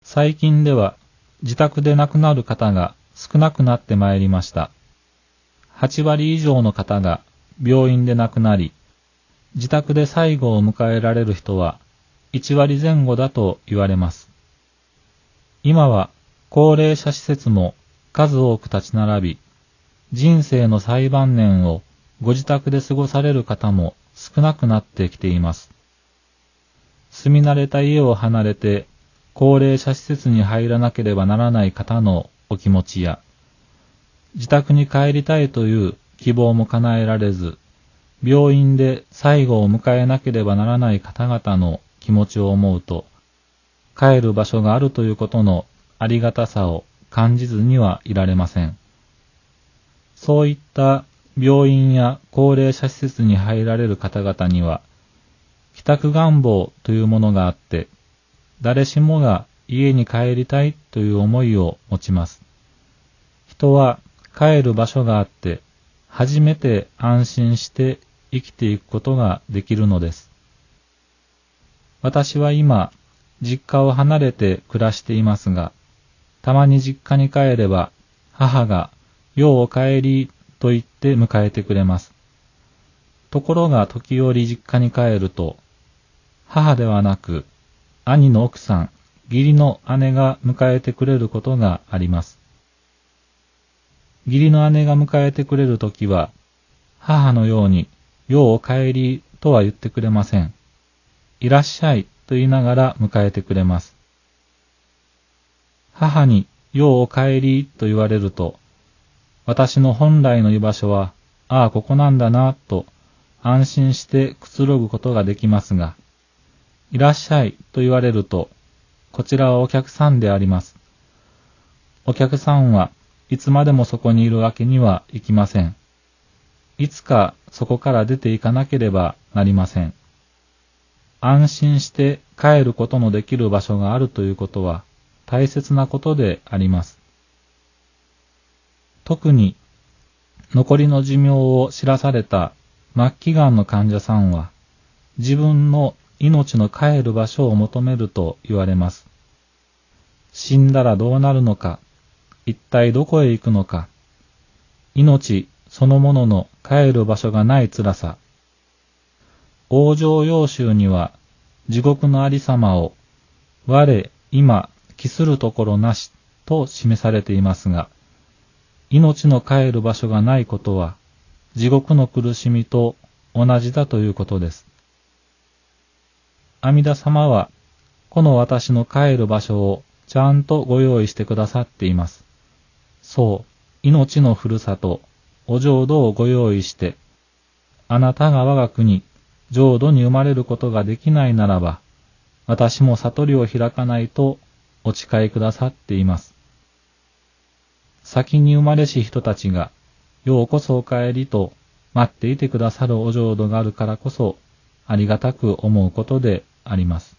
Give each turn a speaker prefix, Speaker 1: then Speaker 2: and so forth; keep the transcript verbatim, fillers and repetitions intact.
Speaker 1: 最近では自宅で亡くなる方が少なくなってまいりました。はちわり以上の方が病院で亡くなり、自宅で最後を迎えられる人はいちわりぜん後だと言われます。今は高齢者施設も数多く立ち並び、人生の最晩年をご自宅で過ごされる方も少なくなってきています。住み慣れた家を離れて高齢者施設に入らなければならない方のお気持ちや、自宅に帰りたいという希望も叶えられず、病院で最後を迎えなければならない方々の気持ちを思うと、帰る場所があるということのありがたさを感じずにはいられません。そういった病院や高齢者施設に入られる方々には、帰宅願望というものがあって、誰しもが家に帰りたいという思いを持ちます。人は帰る場所があって、初めて安心して生きていくことができるのです。私は今、実家を離れて暮らしていますが、たまに実家に帰れば、母が、ようお帰りと言って迎えてくれます。ところが時折実家に帰ると、母ではなく、兄の奥さん、義理の姉が迎えてくれることがあります。義理の姉が迎えてくれるときは、母のように、ようお帰りとは言ってくれません。いらっしゃいと言いながら迎えてくれます。母に、ようお帰りと言われると、私の本来の居場所は、ああここなんだなと安心してくつろぐことができますが、いらっしゃいと言われると、こちらはお客さんであります。お客さんはいつまでもそこにいるわけにはいきません。いつかそこから出ていかなければなりません。安心して帰ることのできる場所があるということは大切なことであります。特に残りの寿命を知らされた末期がんの患者さんは、自分の命の帰る場所を求めると言われます。死んだらどうなるのか、一体どこへ行くのか、命そのものの帰る場所がない辛さ。往生要集には地獄のありさまを我今帰するところなしと示されていますが、命の帰る場所がないことは地獄の苦しみと同じだということです。阿弥陀様はこの私の帰る場所をちゃんとご用意してくださっています。そう、命のふるさと、お浄土をご用意して、あなたが我が国、浄土に生まれることができないならば、私も悟りを開かないとお誓いくださっています。先に生まれし人たちが、ようこそお帰りと待っていてくださるお浄土があるからこそ、ありがたく思うことであります。